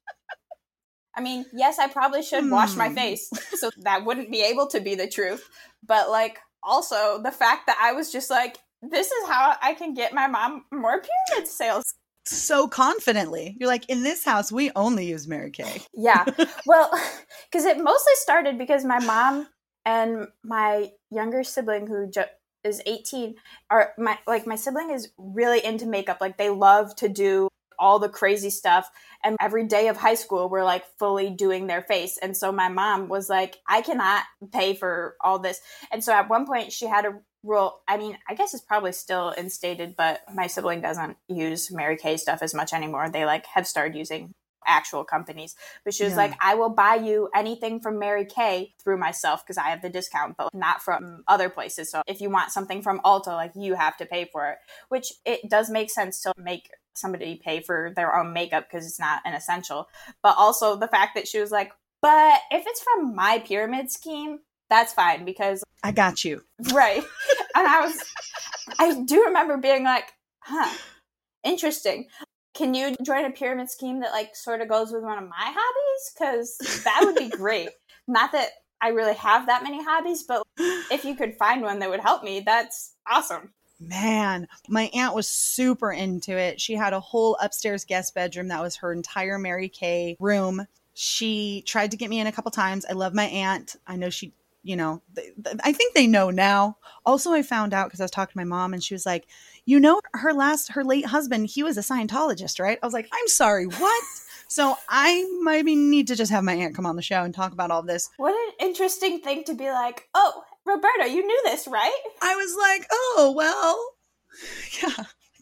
I mean, yes, I probably should mm. wash my face. So that wouldn't be able to be the truth. But like, also, the fact that I was just like, this is how I can get my mom more pyramid sales. So confidently. You're like, in this house, we only use Mary Kay. Yeah. Well, because it mostly started because my mom and my younger sibling, who ju- is eighteen, are my like my sibling is really into makeup. Like they love to do all the crazy stuff. And every day of high school, we're like fully doing their face. And so my mom was like, I cannot pay for all this. And so at one point she had a rule. I mean, I guess it's probably still instated, but my sibling doesn't use Mary Kay stuff as much anymore. They like have started using actual companies. But she was yeah. like, I will buy you anything from Mary Kay through myself because I have the discount, but not from other places. So if you want something from Ulta, like you have to pay for it, which it does make sense to make somebody pay for their own makeup because it's not an essential. But also the fact that she was like, but if it's from my pyramid scheme, that's fine because I got you. Right. And I was, I do remember being like, huh, interesting. Can you join a pyramid scheme that like sort of goes with one of my hobbies? Because that would be great. Not that I really have that many hobbies, but if you could find one that would help me, that's awesome. Man, my aunt was super into it. She had a whole upstairs guest bedroom that was her entire Mary Kay room. She tried to get me in a couple times. I love my aunt. I know she, you know, th- th- I think they know now. Also, I found out because I was talking to my mom and she was like, you know, her last, her late husband, he was a Scientologist, right? I was like, I'm sorry, what? So I maybe need to just have my aunt come on the show and talk about all this. What an interesting thing to be like, oh, Roberta, you knew this, right? I was like, oh, well, yeah,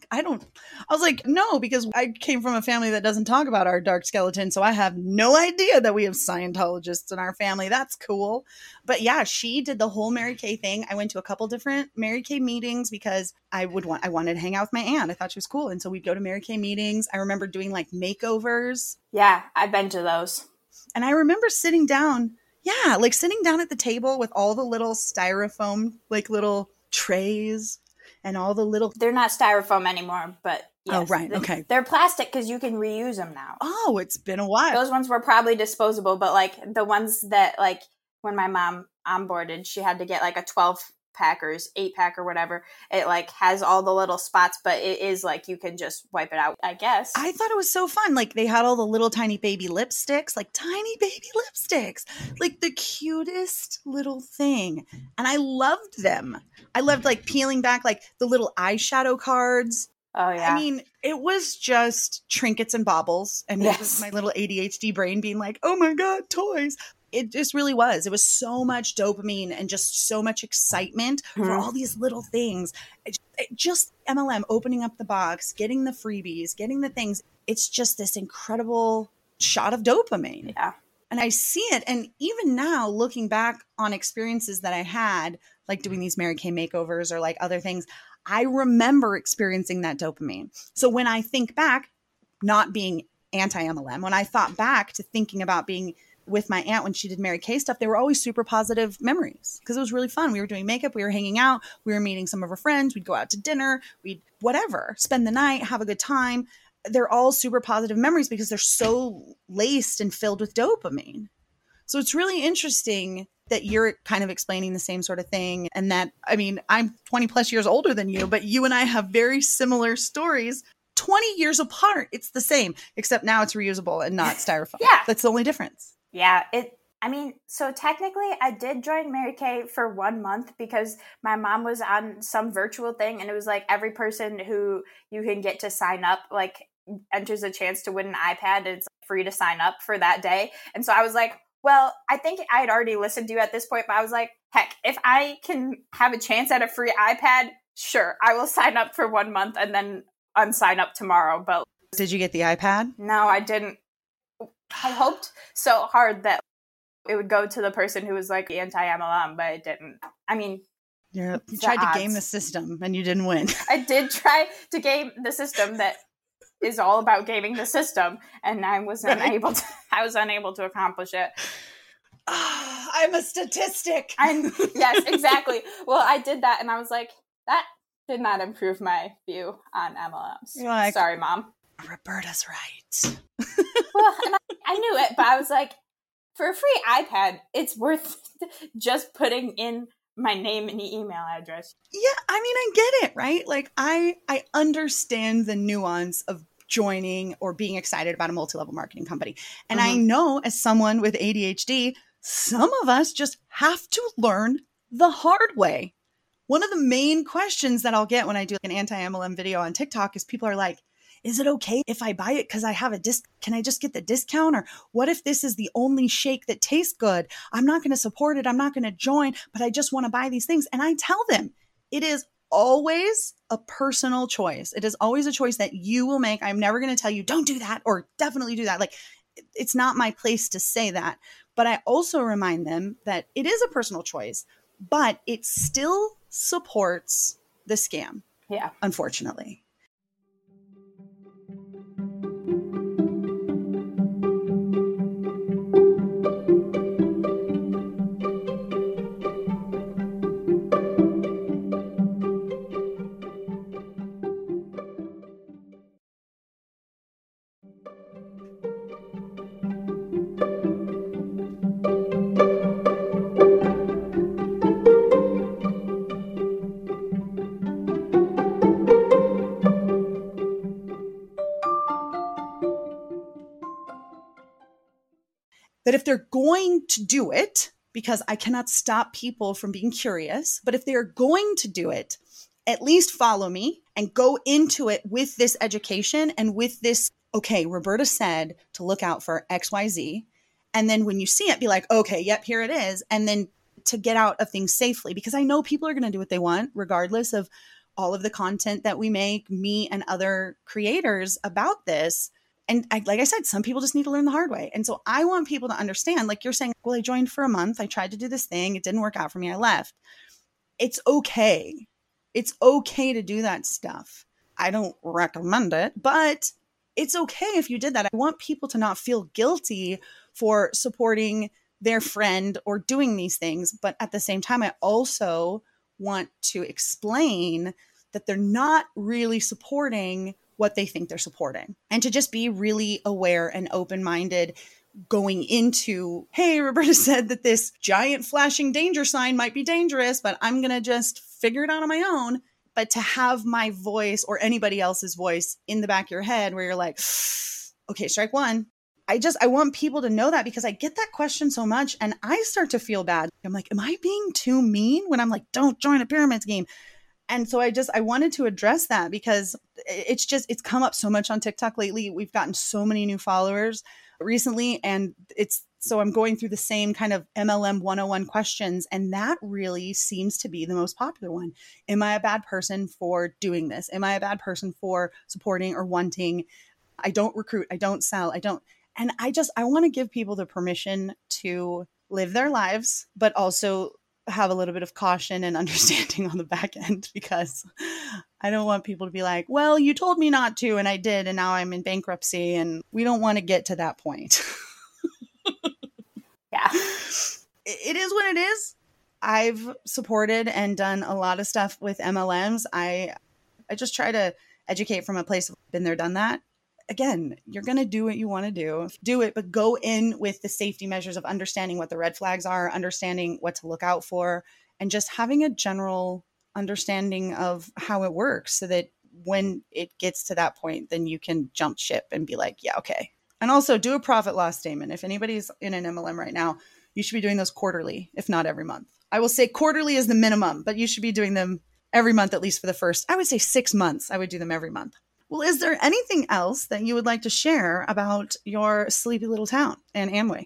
I don't, I was like, no, because I came from a family that doesn't talk about our dark skeleton. So I have no idea that we have Scientologists in our family. That's cool. But yeah, she did the whole Mary Kay thing. I went to a couple different Mary Kay meetings because I would want, I wanted to hang out with my aunt. I thought she was cool. And so we'd go to Mary Kay meetings. I remember doing like makeovers. Yeah, I've been to those. And I remember sitting down, yeah, like sitting down at the table with all the little styrofoam, like little trays and all the little... They're not styrofoam anymore, but yes. Oh, right. Okay. They're plastic because you can reuse them now. Oh, it's been a while. Those ones were probably disposable, but like the ones that like when my mom onboarded, she had to get like a twelve packers, eight pack or whatever. It like has all the little spots, but it is like you can just wipe it out, I guess. I thought it was so fun. Like they had all the little tiny baby lipsticks, like tiny baby lipsticks, like the cutest little thing. And I loved them. I loved like peeling back like the little eyeshadow cards. Oh yeah. I mean, it was just trinkets and baubles. And yes. It was my little A D H D brain being like, oh my God, toys. It just really was. It was so much dopamine and just so much excitement mm-hmm. for all these little things. It, it just M L M opening up the box, getting the freebies, getting the things. It's just this incredible shot of dopamine. Yeah. And I see it. And even now, looking back on experiences that I had, like doing these Mary Kay makeovers or like other things, I remember experiencing that dopamine. So when I think back, not being anti-M L M, when I thought back to thinking about being with my aunt when she did Mary Kay stuff, they were always super positive memories because it was really fun. We were doing makeup, we were hanging out, we were meeting some of her friends, we'd go out to dinner, we'd whatever, spend the night, have a good time. They're all super positive memories because they're so laced and filled with dopamine. So it's really interesting that you're kind of explaining the same sort of thing. And that, I mean, I'm twenty plus years older than you, but you and I have very similar stories. twenty years apart, it's the same, except now it's reusable and not styrofoam. Yeah. That's the only difference. Yeah, it, I mean, so technically I did join Mary Kay for one month because my mom was on some virtual thing and it was like every person who you can get to sign up, like enters a chance to win an iPad. It's free to sign up for that day. And so I was like, well, I think I had already listened to you at this point, but I was like, heck, if I can have a chance at a free iPad, sure, I will sign up for one month and then unsign up tomorrow. But did you get the iPad? No, I didn't. I hoped so hard that it would go to the person who was like anti-M L M, but it didn't. I mean, You're, you tried odds. to game the system and you didn't win. I did try to game the system that is all about gaming the system, and I was Right. unable to. I was unable to accomplish it. Oh, I'm a statistic. I'm yes, exactly. Well, I did that, and I was like, that did not improve my view on M L Ms. You're like, sorry, Mom. Roberta's right. Well, and I, I knew it, but I was like, for a free iPad, it's worth just putting in my name and email address. Yeah, I mean, I get it, right? Like, I I understand the nuance of joining or being excited about a multi-level marketing company. And mm-hmm. I know as someone with A D H D, some of us just have to learn the hard way. One of the main questions that I'll get when I do an anti-M L M video on TikTok is people are like, is it okay if I buy it because I have a disc? Can I just get the discount? Or what if this is the only shake that tastes good? I'm not going to support it. I'm not going to join, but I just want to buy these things. And I tell them it is always a personal choice. It is always a choice that you will make. I'm never going to tell you, don't do that or definitely do that. Like, it's not my place to say that. But I also remind them that it is a personal choice, but it still supports the scam. Yeah. Unfortunately. That if they're going to do it, because I cannot stop people from being curious, but if they're going to do it, at least follow me and go into it with this education and with this, okay, Roberta said to look out for X Y Z. And then when you see it, be like, okay, yep, here it is. And then to get out of things safely, because I know people are going to do what they want, regardless of all of the content that we make, me and other creators about this. And I, like I said, some people just need to learn the hard way. And so I want people to understand, like you're saying, well, I joined for a month. I tried to do this thing. It didn't work out for me. I left. It's okay. It's okay to do that stuff. I don't recommend it, but it's okay if you did that. I want people to not feel guilty for supporting their friend or doing these things. But at the same time, I also want to explain that they're not really supporting what they think they're supporting, and to just be really aware and open-minded going into, hey, Roberta said that this giant flashing danger sign might be dangerous, but I'm going to just figure it out on my own. But to have my voice or anybody else's voice in the back of your head where you're like, okay, strike one. I just, I want people to know that, because I get that question so much and I start to feel bad. I'm like, am I being too mean when I'm like, don't join a pyramid scheme? And so I just, I wanted to address that, because it's just, it's come up so much on TikTok lately. We've gotten so many new followers recently, and it's, so I'm going through the same kind of M L M one oh one questions. And that really seems to be the most popular one. Am I a bad person for doing this? Am I a bad person for supporting or wanting? I don't recruit. I don't sell. I don't. And I just, I want to give people the permission to live their lives, but also have a little bit of caution and understanding on the back end, because I don't want people to be like, well, you told me not to, and I did, and now I'm in bankruptcy, and we don't want to get to that point. Yeah. It is what it is. I've supported and done a lot of stuff with M L Ms. I I just try to educate from a place of been there, done that. Again, you're going to do what you want to do. Do it, but go in with the safety measures of understanding what the red flags are, understanding what to look out for, and just having a general understanding of how it works, so that when it gets to that point, then you can jump ship and be like, yeah, okay. And also do a profit loss statement. If anybody's in an M L M right now, you should be doing those quarterly, if not every month. I will say quarterly is the minimum, but you should be doing them every month, at least for the first, I would say six months. I would do them every month. Well, is there anything else that you would like to share about your sleepy little town and Amway?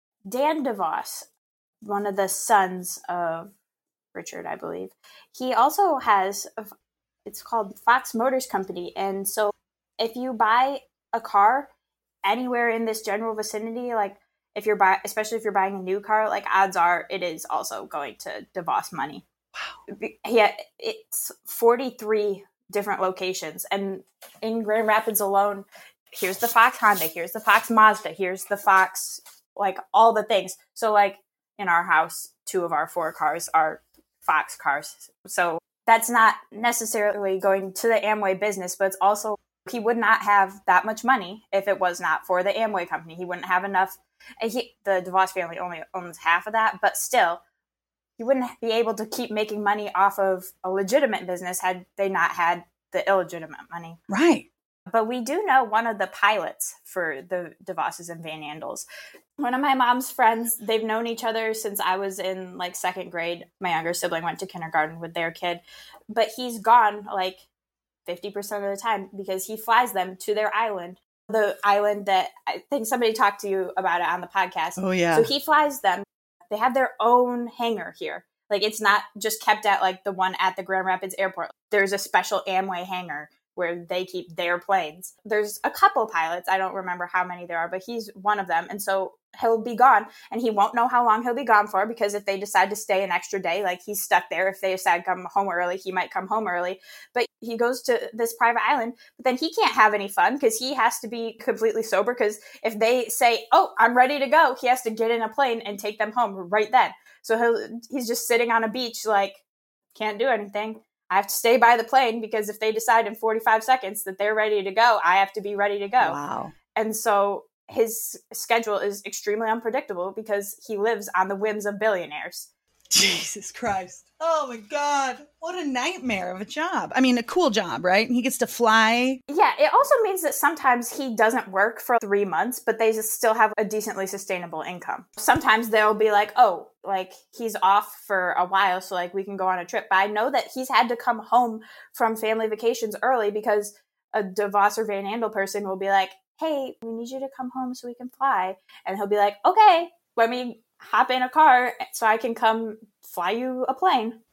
Dan DeVos, one of the sons of Richard, I believe, he also has, a, it's called Fox Motors Company. And so if you buy a car anywhere in this general vicinity, like if you're buy, especially if you're buying a new car, like odds are it is also going to DeVos money. Wow. Yeah, it's forty-three different locations, and in Grand Rapids alone, here's the Fox Honda, here's the Fox Mazda, here's the Fox, like all the things. So like in our house, two of our four cars are Fox cars. So that's not necessarily going to the Amway business, but it's also, he would not have that much money if it was not for the Amway company. He wouldn't have enough. He, the DeVos family only owns half of that, but still, he wouldn't be able to keep making money off of a legitimate business had they not had the illegitimate money. Right. But we do know one of the pilots for the DeVosses and Van Andels. One of my mom's friends, they've known each other since I was in like second grade. My younger sibling went to kindergarten with their kid, but he's gone like fifty percent of the time because he flies them to their island. The island that I think somebody talked to you about it on the podcast. Oh, yeah. So he flies them. They have their own hangar here. Like, it's not just kept at like the one at the Grand Rapids airport. There's a special Amway hangar where they keep their planes. There's a couple pilots. I don't remember how many there are, but he's one of them. And so he'll be gone, and he won't know how long he'll be gone for, because if they decide to stay an extra day, like he's stuck there. If they decide to come home early, he might come home early. But he goes to this private island, but then he can't have any fun because he has to be completely sober, because if they say, oh, I'm ready to go, he has to get in a plane and take them home right then. So he'll, he's just sitting on a beach like, can't do anything. I have to stay by the plane, because if they decide in forty-five seconds that they're ready to go, I have to be ready to go. Wow. And so his schedule is extremely unpredictable because he lives on the whims of billionaires. Jesus Christ. Oh my God. What a nightmare of a job. I mean, a cool job, right? He gets to fly. Yeah, it also means that sometimes he doesn't work for three months, but they just still have a decently sustainable income. Sometimes they'll be like, oh, like he's off for a while, so like we can go on a trip. But I know that he's had to come home from family vacations early because a DeVos or Van Andel person will be like, hey, we need you to come home so we can fly. And he'll be like, okay, let me hop in a car so I can come fly you a plane.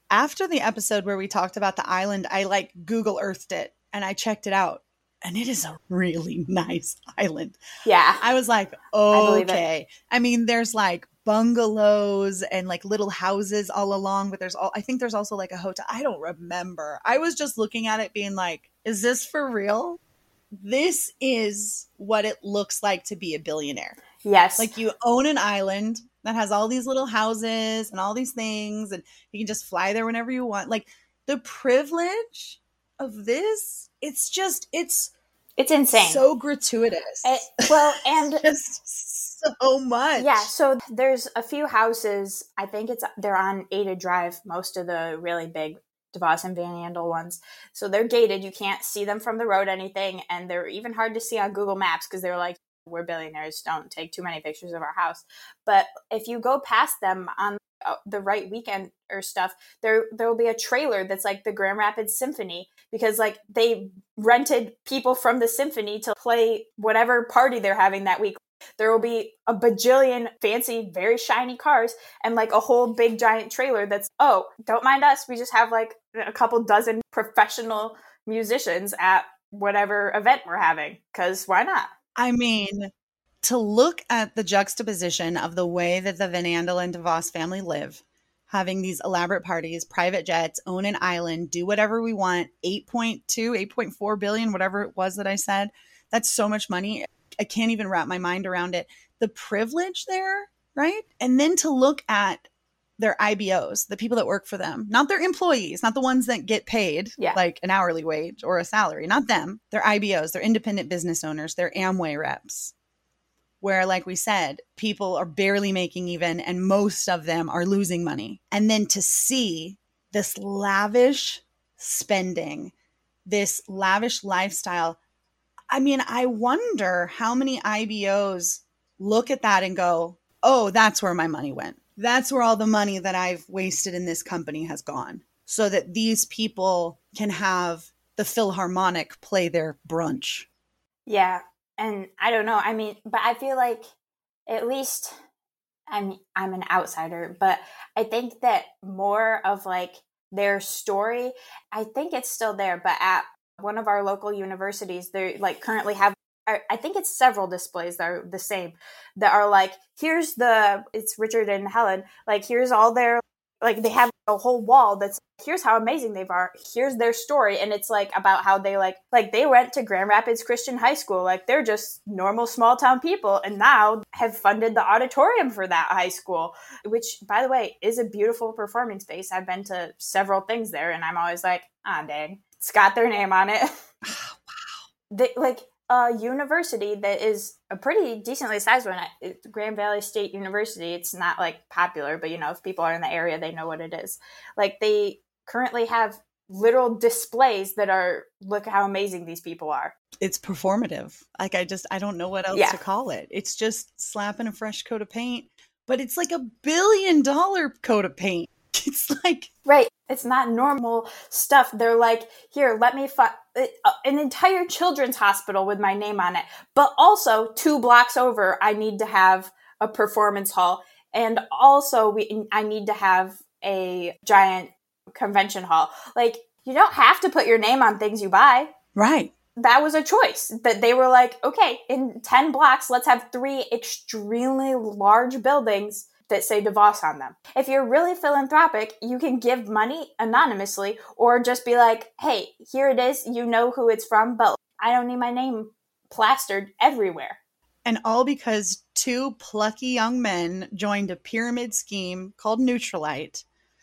After the episode where we talked about the island, I like Google Earthed it and I checked it out. And it is a really nice island. Yeah. I was like, okay. I, I mean, there's like bungalows and like little houses all along, but there's all, I think there's also like a hotel. I don't remember. I was just looking at it being like, is this for real? This is what it looks like to be a billionaire. Yes. Like you own an island that has all these little houses and all these things, and you can just fly there whenever you want. Like the privilege of this, it's just, it's, it's insane. So gratuitous. It, well, and just so much. Yeah. So there's a few houses. I think it's, they're on Ada Drive. Most of the really big DeVos and Van Andel ones. So they're gated. You can't see them from the road, anything. And they're even hard to see on Google Maps because they're like, we're billionaires, don't take too many pictures of our house. But if you go past them on the right weekend or stuff, there there will be a trailer that's like the Grand Rapids Symphony, because like they rented people from the symphony to play whatever party they're having that week. There will be a bajillion fancy, very shiny cars and like a whole big giant trailer that's, oh, don't mind us. We just have like a couple dozen professional musicians at whatever event we're having, because why not? I mean, to look at the juxtaposition of the way that the Van Andel and DeVos family live, having these elaborate parties, private jets, own an island, do whatever we want, eight point two, eight point four billion, whatever it was that I said. That's so much money. I can't even wrap my mind around it. The privilege there, right? And then to look at their I B Os, the people that work for them, not their employees, not the ones that get paid yeah. like an hourly wage or a salary, not them. They're I B Os, they're independent business owners, they're Amway reps, where, like we said, people are barely making even, and most of them are losing money. And then to see this lavish spending, this lavish lifestyle, I mean, I wonder how many I B Os look at that and go, oh, that's where my money went. That's where all the money that I've wasted in this company has gone, so that these people can have the Philharmonic play their brunch. Yeah. And I don't know. I mean, but I feel like at least I'm, I'm an outsider, but I think that more of like their story, I think it's still there, but at one of our local universities, they like currently have, I think it's several displays that are the same, that are like, here's the, it's Richard and Helen, like, here's all their, like, they have a whole wall that's, here's how amazing they are, here's their story, and it's like about how they like, like they went to Grand Rapids Christian High School, like they're just normal small town people, and now have funded the auditorium for that high school, which, by the way, is a beautiful performing space. I've been to several things there, and I'm always like, ah, dang, it's got their name on it. Oh, wow. They, like, a university that is a pretty decently sized one. It's Grand Valley State University. It's not like popular, but you know, if people are in the area, they know what it is. Like they currently have literal displays that are, look how amazing these people are. It's performative. Like I just, I don't know what else yeah. to call it. It's just slapping a fresh coat of paint, but it's like a billion dollar coat of paint. It's like, right. It's not normal stuff. They're like, here, let me find an entire children's hospital with my name on it. But also two blocks over, I need to have a performance hall. And also we, I need to have a giant convention hall. Like, you don't have to put your name on things you buy. Right. That was a choice that they were like, okay, in ten blocks, let's have three extremely large buildings that say DeVos on them. If you're really philanthropic, you can give money anonymously or just be like, hey, here it is. You know who it's from, but I don't need my name plastered everywhere. And all because two plucky young men joined a pyramid scheme called Neutralite,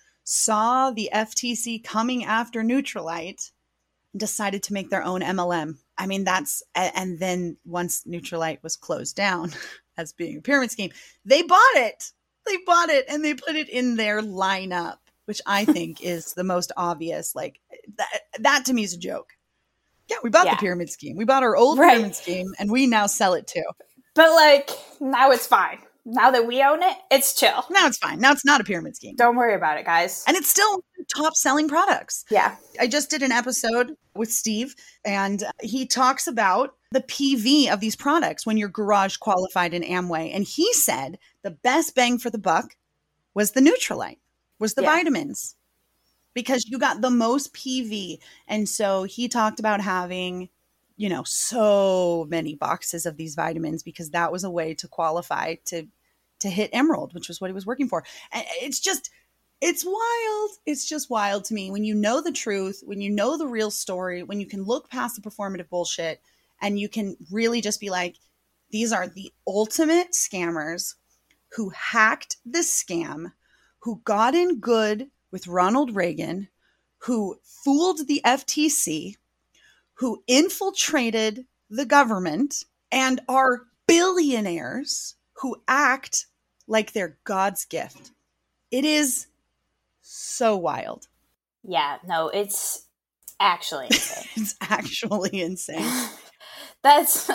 saw the F T C coming after Neutralite, and decided to make their own M L M. I mean, that's, and then once Neutralite was closed down as being a pyramid scheme, they bought it. They bought it and they put it in their lineup, which I think is the most obvious. Like that, that to me is a joke. Yeah, we bought yeah. the pyramid scheme. We bought our old right. pyramid scheme and we now sell it too. But like, now it's fine. Now that we own it, it's chill. Now it's fine. Now it's not a pyramid scheme. Don't worry about it, guys. And it's still top selling products. Yeah. I just did an episode with Steve and he talks about the P V of these products when you're garage qualified in Amway. And he said the best bang for the buck was the Neutralite, was the yeah. vitamins. because you got the most P V. And so he talked about having, you know, so many boxes of these vitamins because that was a way to qualify to to hit Emerald, which was what he was working for. And it's just, it's wild. It's just wild to me when you know the truth, when you know the real story, when you can look past the performative bullshit and you can really just be like, these are the ultimate scammers who hacked the scam, who got in good with Ronald Reagan, who fooled the F T C, who infiltrated the government and are billionaires who act like they're God's gift. It is so wild. Yeah, no, it's actually insane. It's actually insane. That's,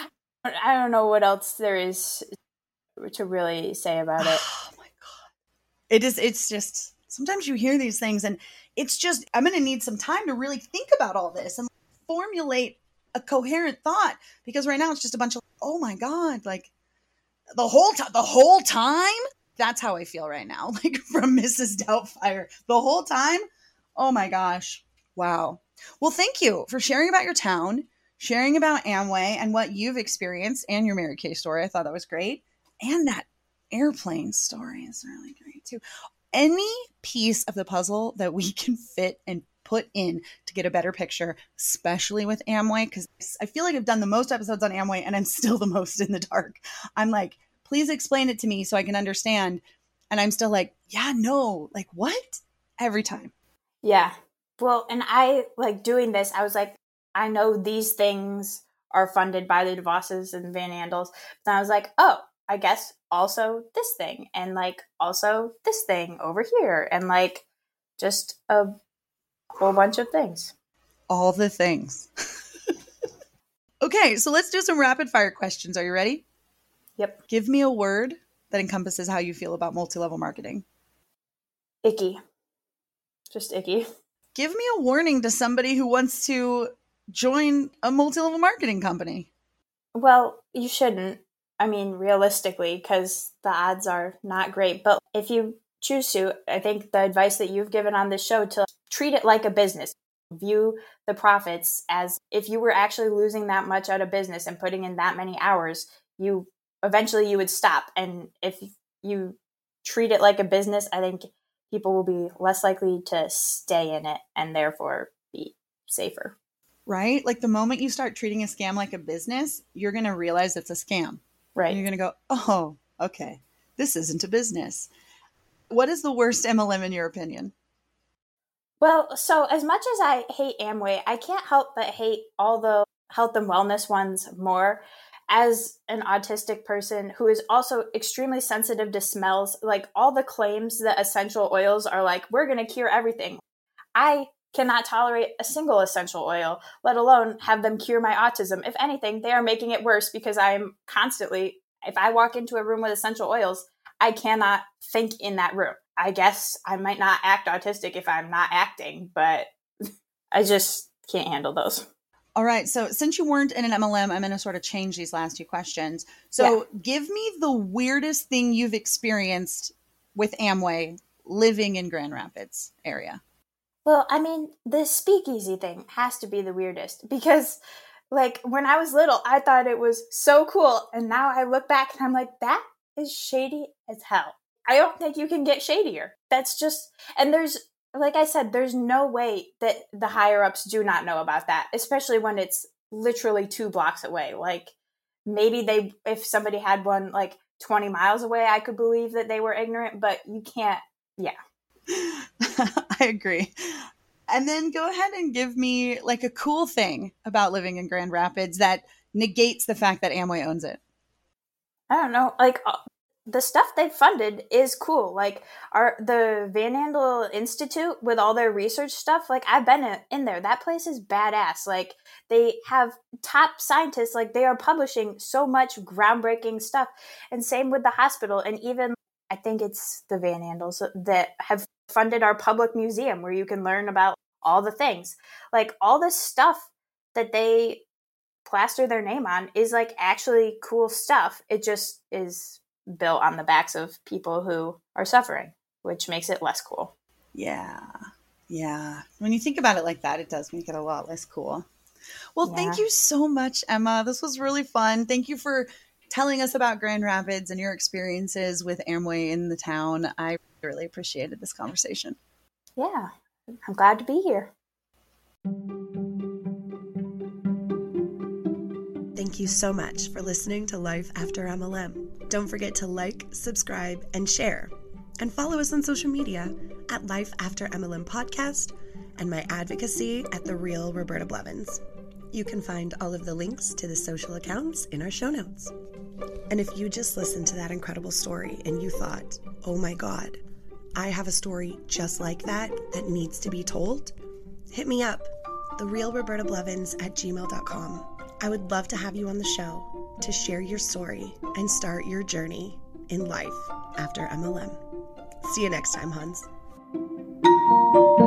I don't know what else there is to really say about it. Oh my God. It is, it's just, sometimes you hear these things and it's just, I'm going to need some time to really think about all this and formulate a coherent thought because right now it's just a bunch of, oh my God, like the whole time, the whole time. That's how I feel right now. Like from Missus Doubtfire the whole time. Oh my gosh. Wow. Well, thank you for sharing about your town, sharing about Amway and what you've experienced and your Mary Kay story. I thought that was great. And that airplane story is really great too. Any piece of the puzzle that we can fit and put in to get a better picture, especially with Amway, because I feel like I've done the most episodes on Amway and I'm still the most in the dark. I'm like, please explain it to me so I can understand. And I'm still like, yeah, no, like what? Every time. Yeah. Well, and I like doing this, I was like, I know these things are funded by the DeVosses and Van Andels. And I was like, oh, I guess also this thing and like also this thing over here and like just a whole bunch of things. All the things. Okay, so let's do some rapid fire questions. Are you ready? Yep. Give me a word that encompasses how you feel about multi-level marketing. Icky. Just icky. Give me a warning to somebody who wants to join a multi-level marketing company. Well, you shouldn't. I mean, realistically, because the odds are not great. But if you choose to, I think the advice that you've given on this show to treat it like a business, view the profits as if you were actually losing that much out of business and putting in that many hours, you eventually you would stop. And if you treat it like a business, I think people will be less likely to stay in it and therefore be safer. Right? Like the moment you start treating a scam like a business, you're going to realize it's a scam. Right. And you're going to go, oh, okay, this isn't a business. What is the worst M L M in your opinion? Well, so as much as I hate Amway, I can't help but hate all the health and wellness ones more. As an autistic person who is also extremely sensitive to smells, like all the claims that essential oils are like, we're going to cure everything. I cannot tolerate a single essential oil, let alone have them cure my autism. If anything, they are making it worse because I'm constantly, if I walk into a room with essential oils, I cannot think in that room. I guess I might not act autistic if I'm not acting, but I just can't handle those. All right. So since you weren't in an M L M, I'm going to sort of change these last two questions. So yeah. Give me the weirdest thing you've experienced with Amway living in Grand Rapids area. Well, I mean, the speakeasy thing has to be the weirdest because like when I was little, I thought it was so cool. And now I look back and I'm like, that is shady as hell. I don't think you can get shadier. That's just, and there's, like I said, there's no way that the higher ups do not know about that, especially when it's literally two blocks away. Like maybe they, if somebody had one like twenty miles away, I could believe that they were ignorant, but you can't. Yeah. I agree. And then go ahead and give me like a cool thing about living in Grand Rapids that negates the fact that Amway owns it. I don't know. Like uh, the stuff they funded is cool. Like our the Van Andel Institute with all their research stuff. Like I've been in, in there. That place is badass. Like they have top scientists. Like they are publishing so much groundbreaking stuff. And same with the hospital. And even I think it's the Van Andels that have funded our public museum where you can learn about all the things. Like all this stuff that they plaster their name on is like actually cool stuff. It just is built on the backs of people who are suffering, which makes it less cool. Yeah. Yeah. When you think about it like that, it does make it a lot less cool. Well, Yeah. thank you so much, Emma. This was really fun. Thank you for telling us about Grand Rapids and your experiences with Amway in the town. I really appreciated this conversation. Yeah, I'm glad to be here. Thank you so much for listening to Life After M L M. Don't forget to like, subscribe, and share. And follow us on social media at Life After M L M Podcast and my advocacy at The Real Roberta Blevins. You can find all of the links to the social accounts in our show notes. And if you just listened to that incredible story and you thought, oh my God, I have a story just like that that needs to be told, hit me up, therealrobertablevins at gmail dot com. I would love to have you on the show to share your story and start your journey in life after M L M. See you next time, Hans.